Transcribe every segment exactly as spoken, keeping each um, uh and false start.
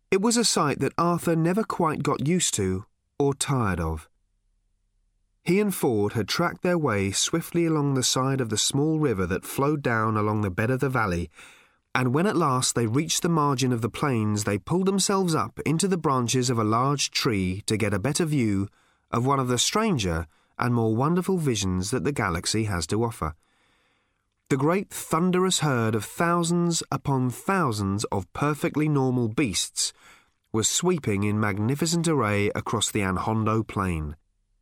It was a sight that Arthur never quite got used to or tired of. He and Ford had tracked their way swiftly along the side of the small river that flowed down along the bed of the valley, and when at last they reached the margin of the plains, they pulled themselves up into the branches of a large tree to get a better view of one of the stranger and more wonderful visions that the galaxy has to offer. The great thunderous herd of thousands upon thousands of perfectly normal beasts was sweeping in magnificent array across the Anhondo plain.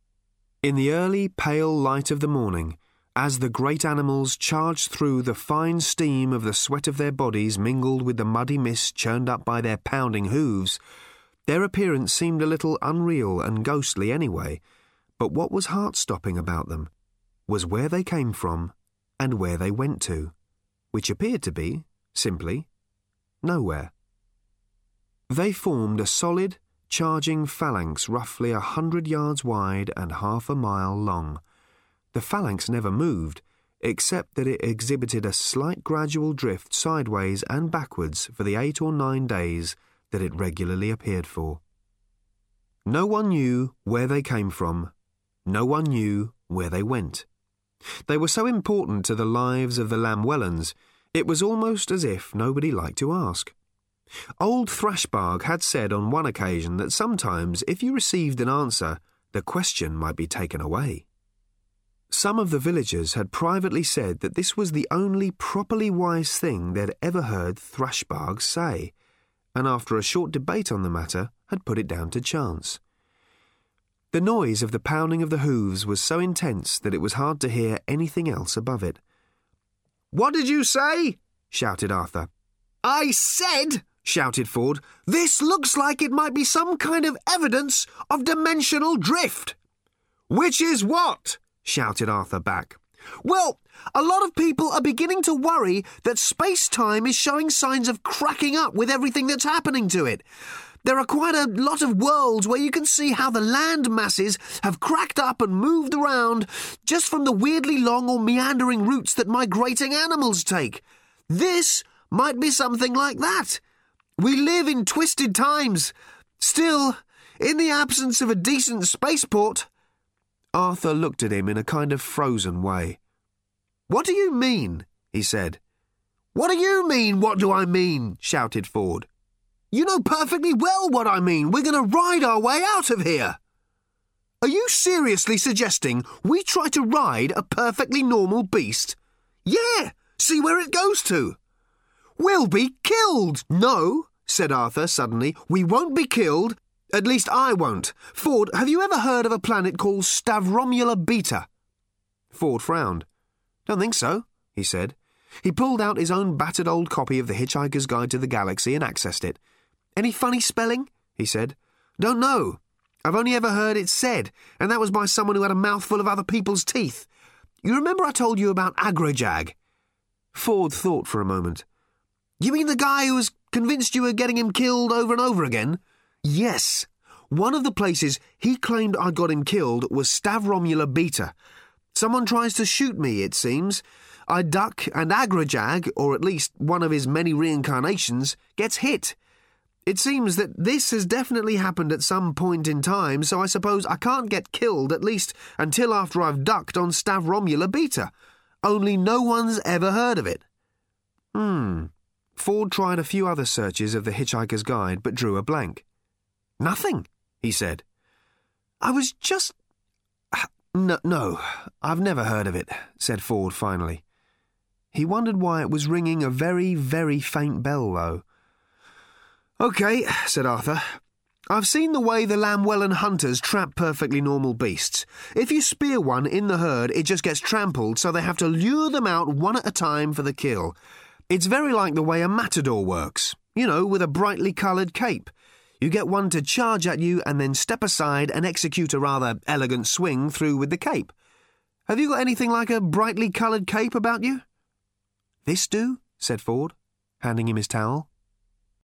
In the early, pale light of the morning, as the great animals charged through the fine steam of the sweat of their bodies mingled with the muddy mist churned up by their pounding hooves, their appearance seemed a little unreal and ghostly anyway, but what was heart-stopping about them was where they came from and where they went to, which appeared to be, simply, nowhere. They formed a solid, charging phalanx roughly a hundred yards wide and half a mile long. The phalanx never moved, except that it exhibited a slight gradual drift sideways and backwards for the eight or nine days that it regularly appeared for. No one knew where they came from. No one knew where they went. They were so important to the lives of the Lamwellans, it was almost as if nobody liked to ask. Old Thrashbarg had said on one occasion that sometimes if you received an answer, the question might be taken away. Some of the villagers had privately said that this was the only properly wise thing they'd ever heard Thrashbarg say, and after a short debate on the matter had put it down to chance. The noise of the pounding of the hooves was so intense that it was hard to hear anything else above it. "What did you say?" shouted Arthur. "I said," shouted Ford, "this looks like it might be some kind of evidence of dimensional drift." "Which is what?" shouted Arthur back. "Well, a lot of people are beginning to worry that space-time is showing signs of cracking up with everything that's happening to it. There are quite a lot of worlds where you can see how the land masses have cracked up and moved around just from the weirdly long or meandering routes that migrating animals take. This might be something like that. We live in twisted times. Still, in the absence of a decent spaceport..." Arthur looked at him in a kind of frozen way. "What do you mean?" he said. "What do you mean, what do I mean?" shouted Ford. "You know perfectly well what I mean. We're going to ride our way out of here." "Are you seriously suggesting we try to ride a perfectly normal beast?" "Yeah, see where it goes to." "We'll be killed." "No," said Arthur suddenly, "we won't be killed. At least I won't. Ford, have you ever heard of a planet called Stavromula Beta?" Ford frowned. "Don't think so," he said. He pulled out his own battered old copy of The Hitchhiker's Guide to the Galaxy and accessed it. "Any funny spelling?" he said. "Don't know. I've only ever heard it said, and that was by someone who had a mouthful of other people's teeth. You remember I told you about Agrajag?" Ford thought for a moment. "You mean the guy who was convinced you were getting him killed over and over again?" "Yes. One of the places he claimed I got him killed was Stavromula Beta. Someone tries to shoot me, it seems. I duck, and Agrajag, or at least one of his many reincarnations, gets hit. It seems that this has definitely happened at some point in time, so I suppose I can't get killed, at least until after I've ducked on Stavromula Beta. Only no one's ever heard of it." Hmm. Ford tried a few other searches of The Hitchhiker's Guide, but drew a blank. "Nothing," he said. "I was just... No, no, I've never heard of it," said Ford finally. He wondered why it was ringing a very, very faint bell, though. "OK," said Arthur. "I've seen the way the Lamwellan hunters trap perfectly normal beasts. If you spear one in the herd, it just gets trampled, so they have to lure them out one at a time for the kill. It's very like the way a matador works, you know, with a brightly coloured cape. You get one to charge at you and then step aside and execute a rather elegant swing through with the cape. Have you got anything like a brightly coloured cape about you?" "This do?" said Ford, handing him his towel.